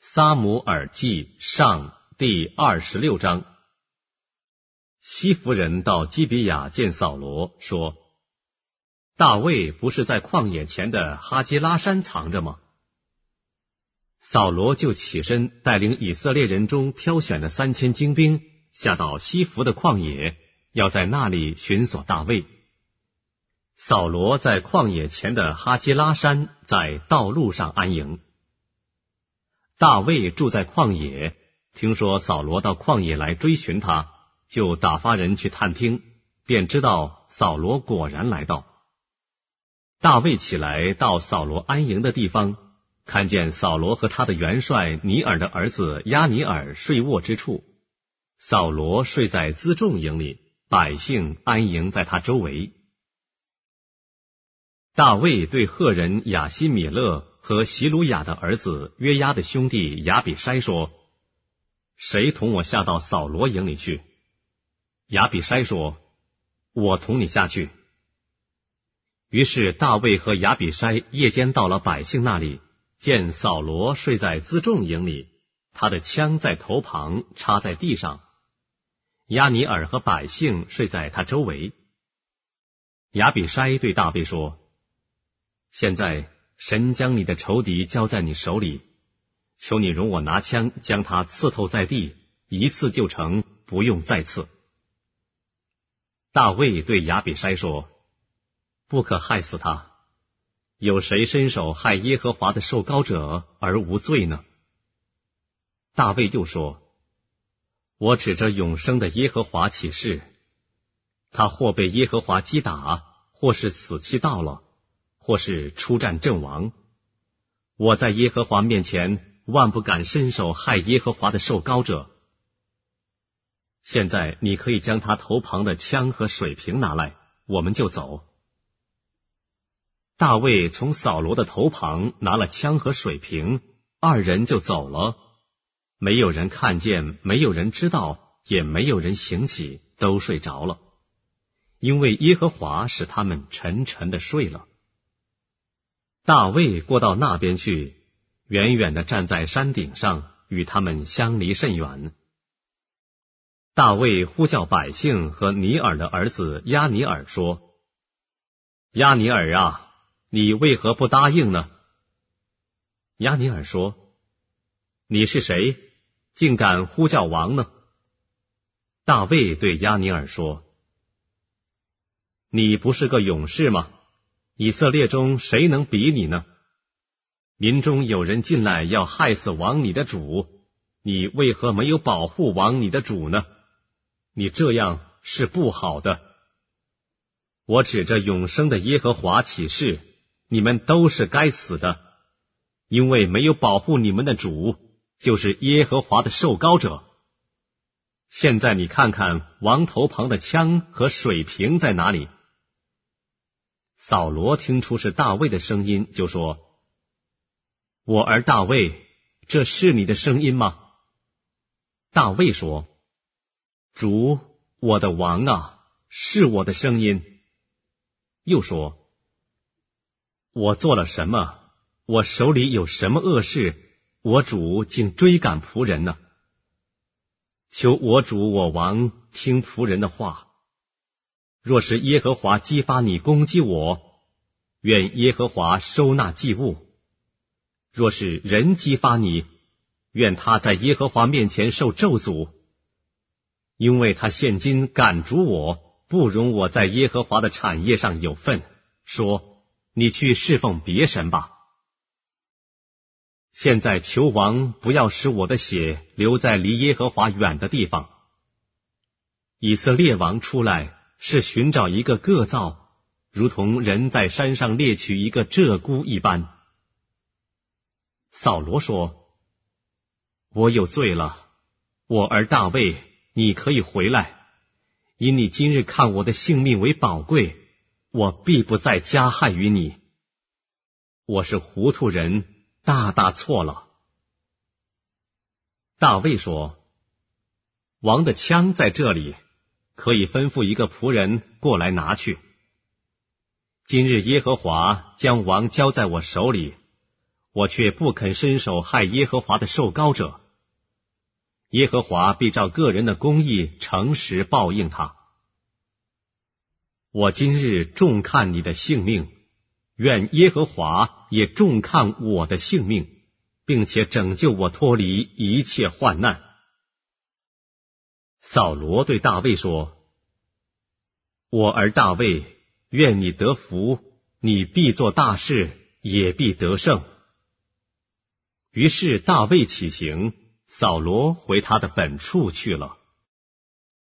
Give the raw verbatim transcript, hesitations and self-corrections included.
撒母耳记上第二十六章。西弗人到基比亚见扫罗，说：大卫不是在旷野前的哈基拉山藏着吗？扫罗就起身，带领以色列人中挑选的三千精兵，下到西弗的旷野，要在那里寻索大卫。扫罗在旷野前的哈基拉山，在道路上安营。大卫住在旷野，听说扫罗到旷野来追寻他，就打发人去探听，便知道扫罗果然来到。大卫起来到扫罗安营的地方，看见扫罗和他的元帅尼尔的儿子押尼尔睡卧之处，扫罗睡在辎重营里，百姓安营在他周围。大卫对赫人亚希米勒和希鲁雅的儿子约押的兄弟亚比筛说：谁同我下到扫罗营里去？亚比筛说：我同你下去。于是大卫和亚比筛夜间到了百姓那里，见扫罗睡在辎重营里，他的枪在头旁插在地上，押尼尔和百姓睡在他周围。亚比筛对大卫说：现在神将你的仇敌交在你手里，求你容我拿枪将他刺透在地，一次就成，不用再刺。大卫对亚比筛说：不可害死他，有谁伸手害耶和华的受膏者而无罪呢？大卫又说：我指着永生的耶和华起誓，他或被耶和华击打，或是死期到了，或是出战阵亡，我在耶和华面前万不敢伸手害耶和华的受膏者。现在你可以将他头旁的枪和水瓶拿来，我们就走。大卫从扫罗的头旁拿了枪和水瓶，二人就走了。没有人看见，没有人知道，也没有人醒起，都睡着了，因为耶和华使他们沉沉的睡了。大卫过到那边去，远远地站在山顶上，与他们相离甚远。大卫呼叫百姓和尼尔的儿子押尼尔说：押尼尔啊，你为何不答应呢？押尼尔说：你是谁，竟敢呼叫王呢？大卫对押尼尔说：你不是个勇士吗？以色列中谁能比你呢？民中有人进来要害死王你的主，你为何没有保护王你的主呢？你这样是不好的。我指着永生的耶和华起誓，你们都是该死的，因为没有保护你们的主，就是耶和华的受膏者。现在你看看王头旁的枪和水瓶在哪里？扫罗听出是大卫的声音，就说：我儿大卫，这是你的声音吗？大卫说：主，我的王啊，是我的声音。又说：我做了什么？我手里有什么恶事？我主竟追赶仆人呢？求我主我王听仆人的话。若是耶和华激发你攻击我，愿耶和华收纳祭物；若是人激发你，愿他在耶和华面前受咒诅，因为他现今赶逐我，不容我在耶和华的产业上有份，说：你去侍奉别神吧。现在求王不要使我的血留在离耶和华远的地方。以色列王出来是寻找一个个造，如同人在山上猎取一个鹧鸪一般。扫罗说：我有罪了，我儿大卫，你可以回来，因你今日看我的性命为宝贵，我必不再加害于你。我是糊涂人，大大错了。大卫说：王的枪在这里，可以吩咐一个仆人过来拿去。今日耶和华将王交在我手里， 我却不肯伸手害耶和华的受膏者，耶和华必照个人的公义诚实报应他。我今日重看你的性命，愿耶和华也重看我的性命，并且拯救我脱离一切患难。扫罗对大卫说：我儿大卫，愿你得福，你必做大事，也必得胜。于是大卫起行，扫罗回他的本处去了。